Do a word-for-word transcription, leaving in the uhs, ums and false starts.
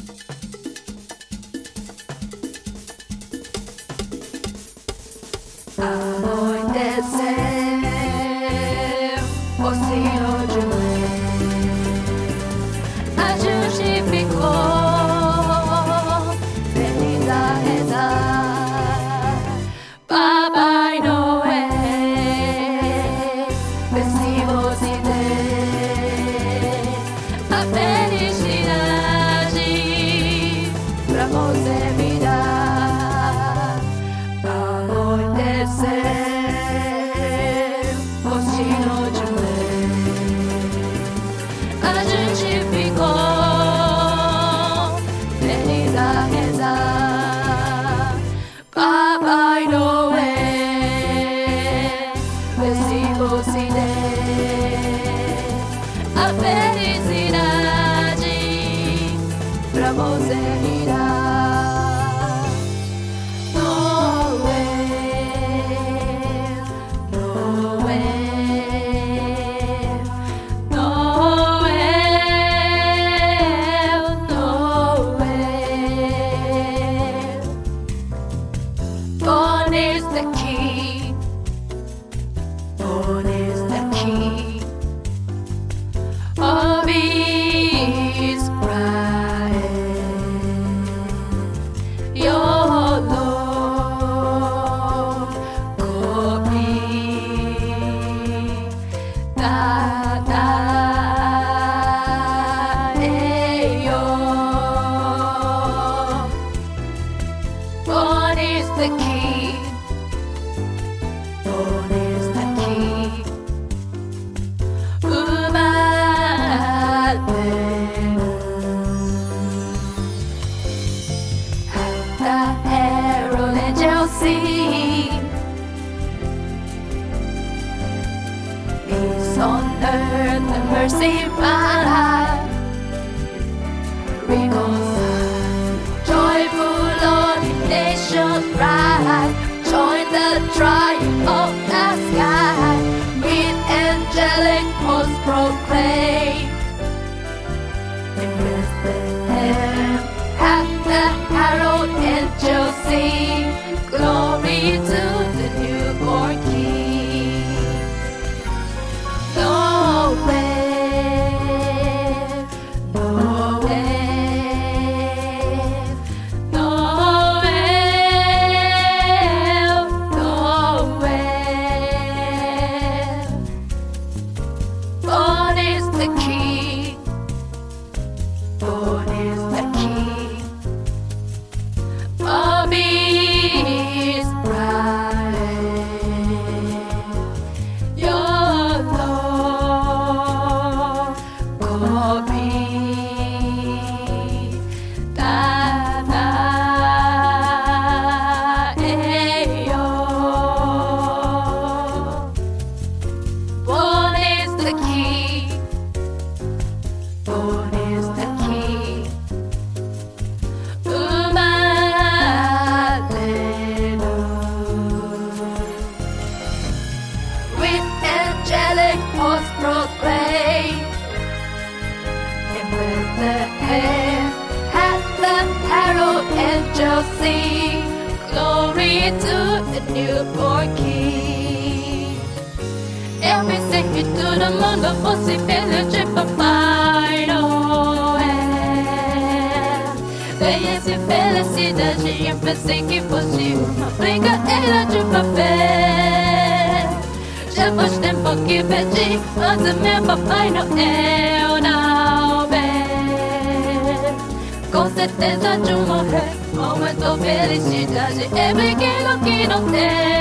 Anoitecer, o Senhor de a justificou, feliz a rezar. Papai Noel, vê se você tem a felicidade pra você me dar. Anoitecer, o Senhor de a gente ficou feliz a rezar. Papai Noel, vê se você tem a felicidade pra você me dar. Noel, Noel, Noel, Noel. Born is the key, born is the key of Israel. Your Lord could be da da ayo. Born is the key, born is the key. The herald angels sing, peace on earth and mercy by. Reconcile, joyful Lord, nations rise. Join the triumph of the sky. With angelic hosts proclaim. In Bethlehem, at the herald angels sing, glory to the newborn King. Noel, Noel, Noel, Noel. Born is the King, born is the King of Israel. Your Lord called me da da ayo. Born is the King, born is the King. With angelic hosts proclaim. In Bethlehem, at the herald angels sing, glory to the newborn King. And we sing it to the moon of possibility, Papai Noel. Venha se felicidade, eu pensei que fosse uma brincadeira de papel. Já faz tempo que pedi, mas o meu Papai Noel não vem. Com certeza de morrer, momento felicidade é pequeno que não tem.